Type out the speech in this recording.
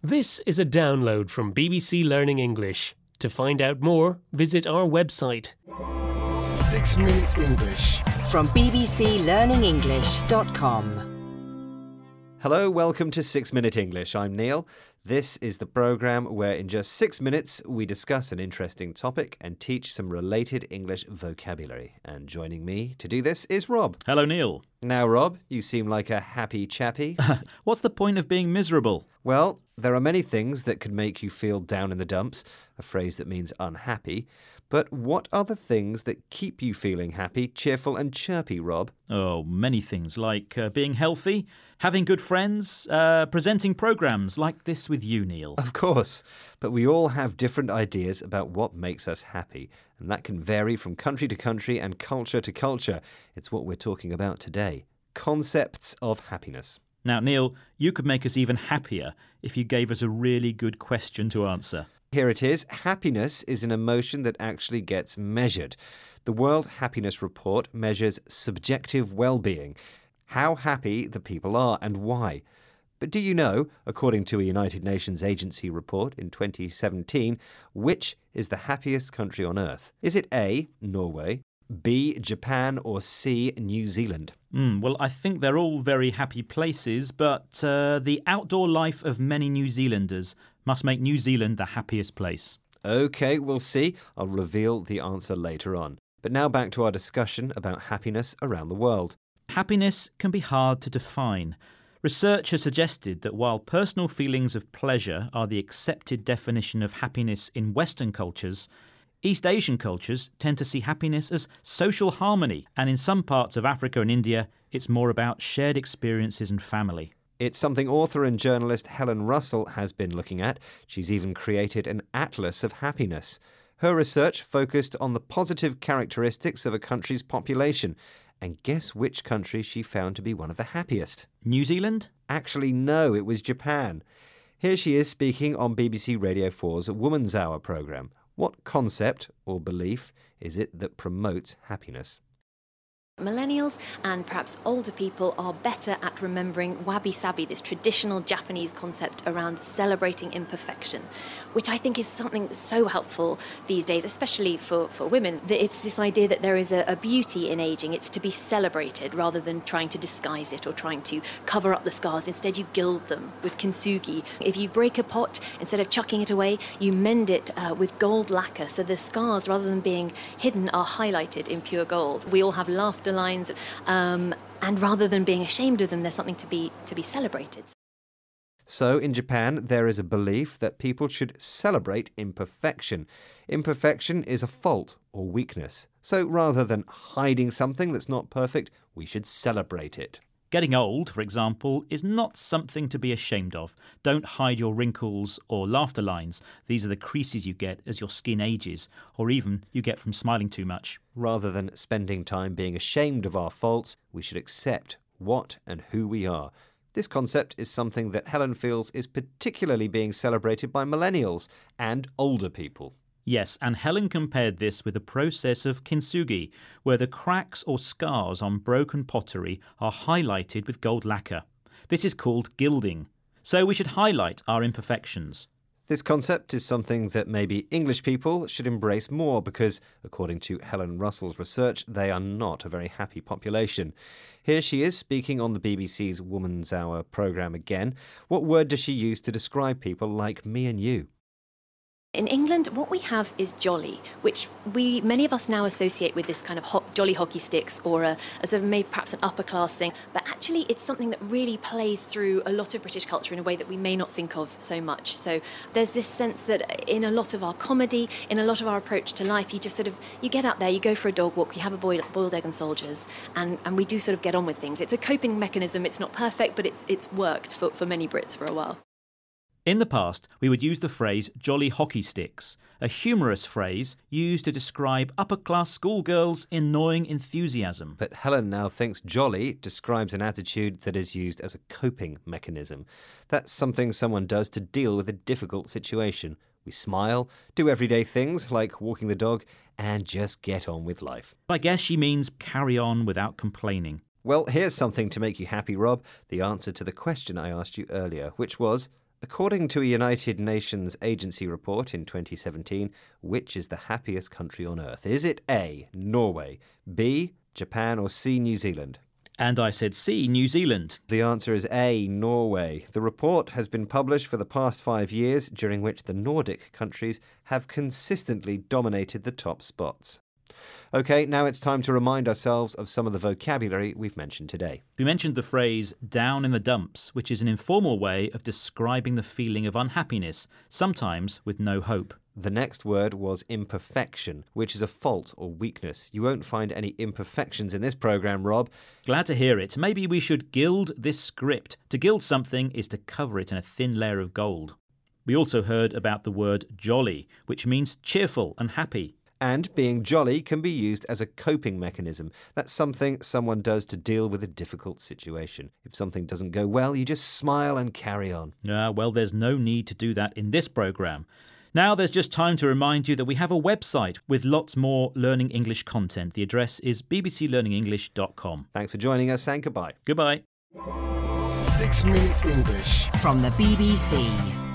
This is a download from BBC Learning English. To find out more, visit our website. 6 Minute English from bbclearningenglish.com. Hello, welcome to 6 Minute English. I'm Neil. This is the programme where in just 6 minutes we discuss an interesting topic and teach some related English vocabulary. And joining me to do this is Rob. Hello, Neil. Now, Rob, you seem like a happy chappy. What's the point of being miserable? Well, there are many things that could make you feel down in the dumps, a phrase that means unhappy. But what are the things that keep you feeling happy, cheerful and chirpy, Rob? Oh, many things, like being healthy, having good friends, presenting programmes like this with you, Neil. Of course, but we all have different ideas about what makes us happy, and that can vary from country to country and culture to culture. It's what we're talking about today. Concepts of happiness. Now, Neil, you could make us even happier if you gave us a really good question to answer. Here it is. Happiness is an emotion that actually gets measured. The World Happiness Report measures subjective well-being, how happy the people are and why. But do you know, according to a United Nations agency report in 2017, which is the happiest country on earth? Is it A, Norway, B, Japan, or C, New Zealand? Well, I think they're all very happy places, but the outdoor life of many New Zealanders must make New Zealand the happiest place. OK, we'll see. I'll reveal the answer later on. But now back to our discussion about happiness around the world. Happiness can be hard to define. Research has suggested that while personal feelings of pleasure are the accepted definition of happiness in Western cultures, East Asian cultures tend to see happiness as social harmony, and in some parts of Africa and India, it's more about shared experiences and family. It's something author and journalist Helen Russell has been looking at. She's even created an atlas of happiness. Her research focused on the positive characteristics of a country's population. And guess which country she found to be one of the happiest? New Zealand? Actually, no, it was Japan. Here she is speaking on BBC Radio 4's Woman's Hour programme. What concept or belief is it that promotes happiness? Millennials and perhaps older people are better at remembering wabi-sabi, this traditional Japanese concept around celebrating imperfection, which I think is something so helpful these days, especially for women. It's this idea that there is a beauty in aging. It's to be celebrated rather than trying to disguise it or trying to cover up the scars. Instead, you gild them with kintsugi. If you break a pot, instead of chucking it away, you mend it with gold lacquer, so the scars, rather than being hidden, are highlighted in pure gold. We all have laughter lines, and rather than being ashamed of them, there's something to be celebrated. So in Japan, there is a belief that people should celebrate imperfection. Imperfection is a fault or weakness. So rather than hiding something that's not perfect, we should celebrate it. Getting old, for example, is not something to be ashamed of. Don't hide your wrinkles or laughter lines. These are the creases you get as your skin ages, or even you get from smiling too much. Rather than spending time being ashamed of our faults, we should accept what and who we are. This concept is something that Helen feels is particularly being celebrated by millennials and older people. Yes, and Helen compared this with the process of kintsugi, where the cracks or scars on broken pottery are highlighted with gold lacquer. This is called gilding. So we should highlight our imperfections. This concept is something that maybe English people should embrace more because, according to Helen Russell's research, they are not a very happy population. Here she is speaking on the BBC's Woman's Hour programme again. What word does she use to describe people like me and you? In England, what we have is jolly, which many of us now associate with this kind of jolly hockey sticks or a sort of maybe perhaps an upper class thing. But actually, it's something that really plays through a lot of British culture in a way that we may not think of so much. So there's this sense that in a lot of our comedy, in a lot of our approach to life, you just you get out there, you go for a dog walk, you have a boiled egg and soldiers, and we do sort of get on with things. It's a coping mechanism. It's not perfect, but it's worked for many Brits for a while. In the past, we would use the phrase jolly hockey sticks, a humorous phrase used to describe upper-class schoolgirls' annoying enthusiasm. But Helen now thinks jolly describes an attitude that is used as a coping mechanism. That's something someone does to deal with a difficult situation. We smile, do everyday things like walking the dog, and just get on with life. I guess she means carry on without complaining. Well, here's something to make you happy, Rob. The answer to the question I asked you earlier, which was, According to a United Nations agency report in 2017, which is the happiest country on earth? Is it A, Norway, B, Japan, or C, New Zealand? And I said C, New Zealand. The answer is A, Norway. The report has been published for the past 5 years, during which the Nordic countries have consistently dominated the top spots. OK, now it's time to remind ourselves of some of the vocabulary we've mentioned today. We mentioned the phrase down in the dumps, which is an informal way of describing the feeling of unhappiness, sometimes with no hope. The next word was imperfection, which is a fault or weakness. You won't find any imperfections in this programme, Rob. Glad to hear it. Maybe we should gild this script. To gild something is to cover it in a thin layer of gold. We also heard about the word jolly, which means cheerful and happy. And being jolly can be used as a coping mechanism. That's something someone does to deal with a difficult situation. If something doesn't go well, you just smile and carry on. Well, there's no need to do that in this programme. Now there's just time to remind you that we have a website with lots more Learning English content. The address is bbclearningenglish.com. Thanks for joining us and goodbye. Goodbye. 6 Minute English from the BBC.